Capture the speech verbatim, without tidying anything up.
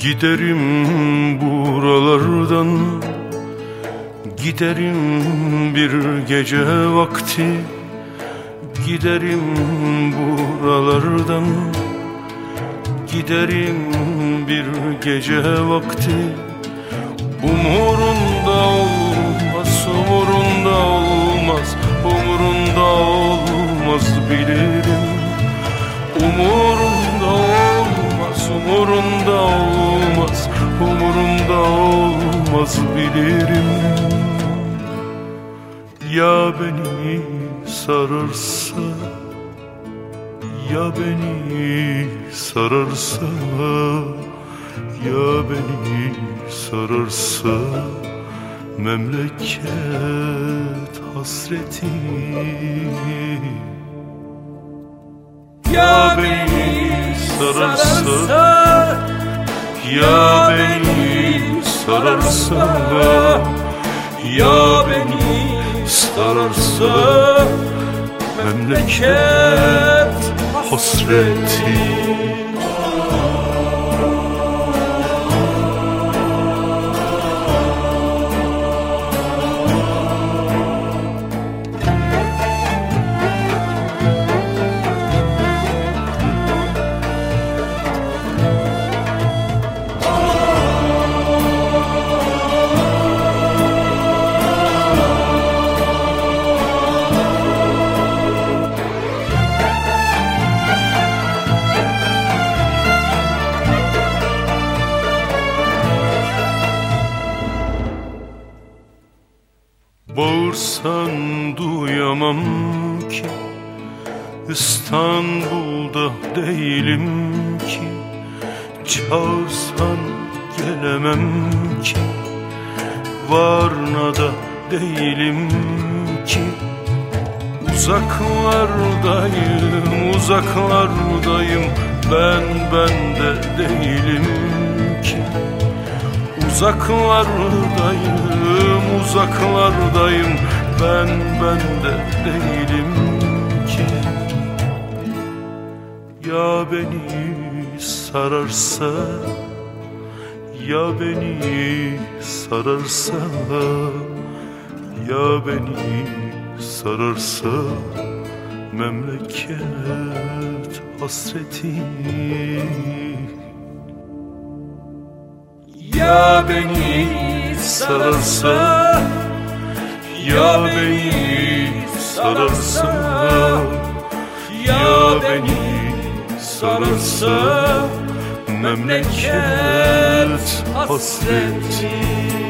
Giderim buralardan, giderim bir gece vakti. Giderim buralardan, giderim bir gece vakti. Umurunda olmaz, umurunda olmaz, umurunda olmaz bilirim. Umurunda olmaz, umurunda olmaz, umurunda olmaz bilirim. Ya beni sararsa, ya beni sararsa, ya beni sararsa memleket hasreti. Ya beni sararsa, ya beni sararsa, ya beni sararsa memleket hasreti. Bağırsan duyamam ki, İstanbul'da değilim ki. Çağırsan gelemem ki, Varna'da değilim ki. Uzaklardayım, uzaklardayım, ben bende değilim ki. Uzaklardayım, uzaklardayım, ben bende değilim ki. Ya beni sararsa, ya beni sararsa, ya beni sararsa memleket hasreti. Ya beni sararsa, ya beni sararsa, ya beni sararsa memleket hasreti.